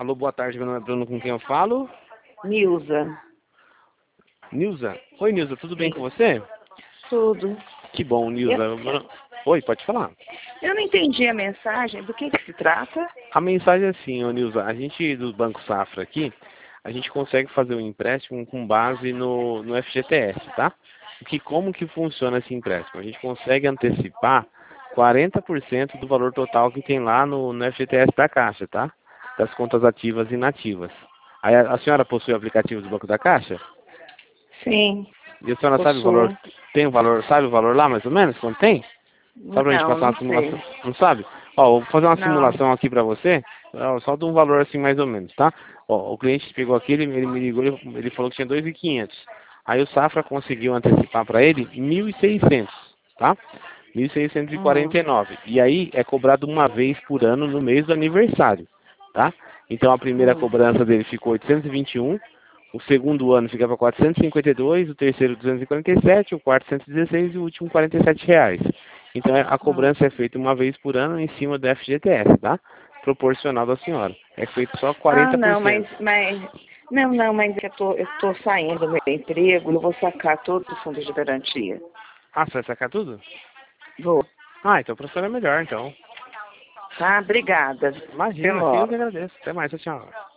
Alô, boa tarde, meu nome é Bruno, com quem eu falo? Nilza. Nilza? Oi, Nilza, tudo bem Sim. com você? Tudo. Que bom, Nilza. Eu, Oi, pode falar. eu não entendi a mensagem. Do que se trata? A mensagem é assim, ô Nilza, a gente do Banco Safra aqui, a gente consegue fazer um empréstimo com base no FGTS, tá? Como que funciona esse empréstimo? A gente consegue antecipar 40% do valor total que tem lá no FGTS da Caixa, tá? Das contas ativas e inativas. Aí a senhora possui o aplicativo do Banco da Caixa? Sim, E a senhora sabe o valor? possuo. Tem o valor? Sabe o valor lá, mais ou menos? Quanto tem? Só pra gente Não, passar não uma simulação. sei. Não sabe? Ó, vou fazer uma Não. simulação aqui pra você. Ó, só de um valor assim, mais ou menos, tá? Ó, o cliente pegou aqui, ele me ligou, ele falou que tinha 2.500. Aí o Safra conseguiu antecipar pra ele 1.600, tá? Mil seiscentos e quarenta Hum, e nove. E aí é cobrado uma vez por ano no mês do aniversário, tá? Então a primeira hum, cobrança dele ficou 821. O segundo ano fica para 452, o terceiro 247, o quarto 116 e o último R$ 47. Então a hum. cobrança é feita uma vez por ano em cima do FGTS, tá? Proporcional da senhora. É feito só Ah, não, 40%. mas eu tô saindo do meu emprego, eu vou sacar todos os fundos de garantia. Ah, você vai sacar tudo? Vou. Ah, então para a senhora é melhor, então. Tá? Obrigada. Até Imagina, assim eu que logo. agradeço. Até mais, tchau.